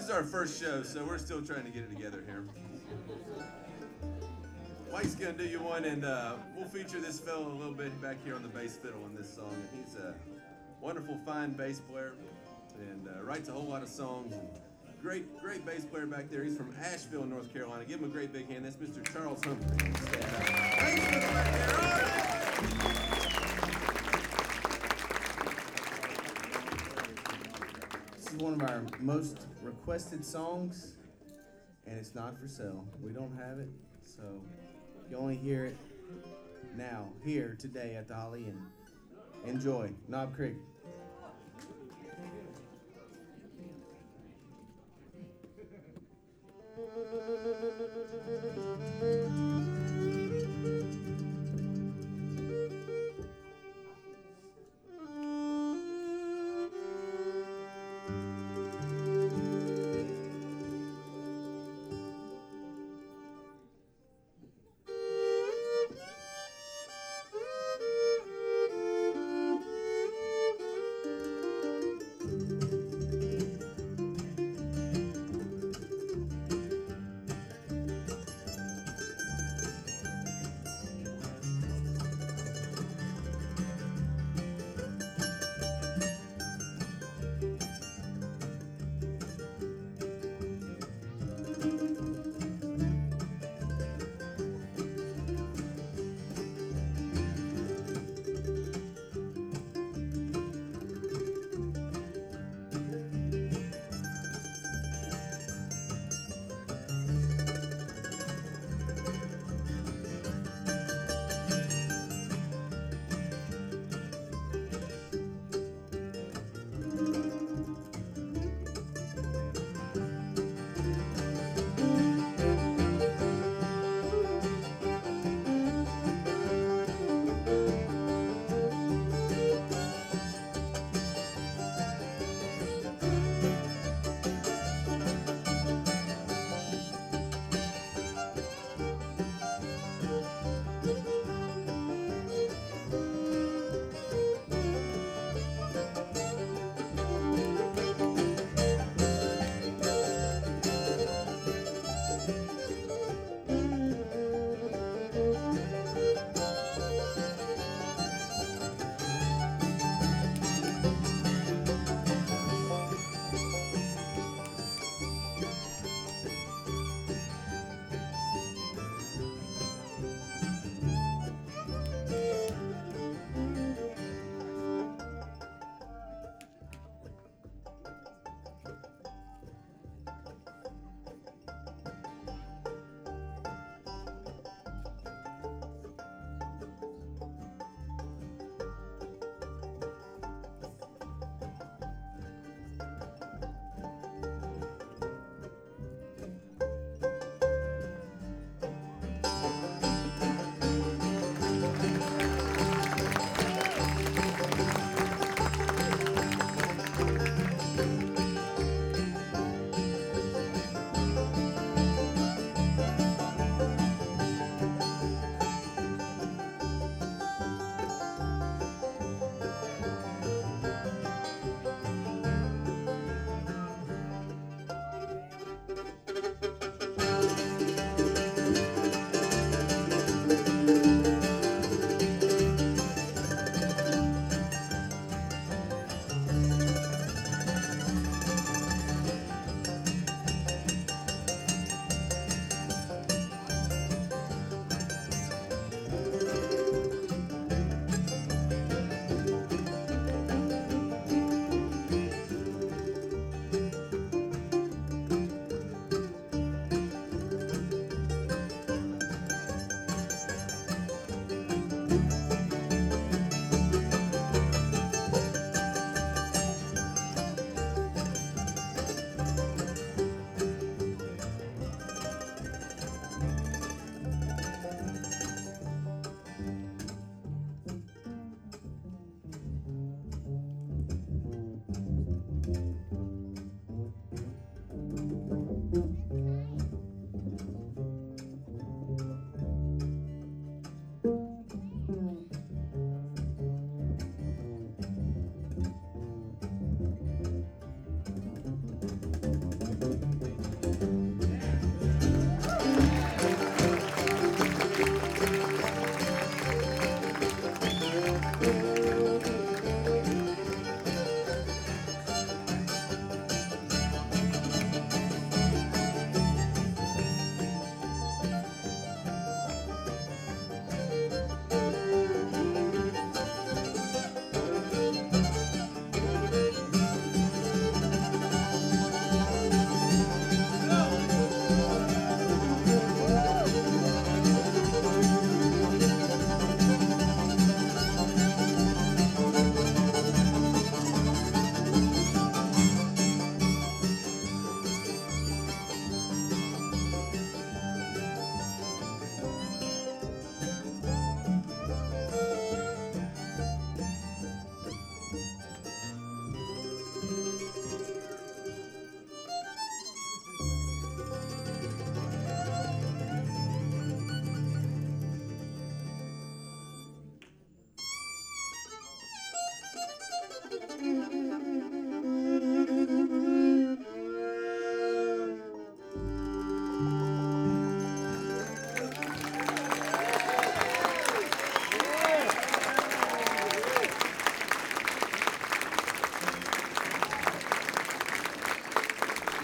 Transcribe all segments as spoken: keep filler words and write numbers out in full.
is our first show, so we're still trying to get it together here. Mike's gonna do you one, and uh, we'll feature this fellow a little bit back here on the bass fiddle in this song. And he's a wonderful, fine bass player, and uh, writes a whole lot of songs. And great, great bass player back there. He's from Asheville, North Carolina. Give him a great big hand. That's Mister Charles Humphrey. Thanks for the back there. All right. This is one of our most requested songs, and it's not for sale. We don't have it, so you only hear it now, here, today at the Holly Inn. Enjoy. Knob Creek.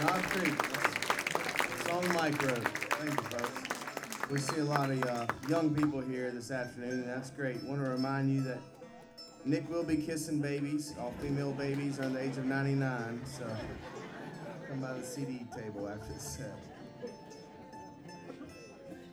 Knob Creek. That's a song Mike wrote. Thank you, folks. We see a lot of uh, young people here this afternoon, and that's great. Want to remind you that Nick will be kissing babies. All female babies are under the age of ninety-nine, so come by the C D table after the set.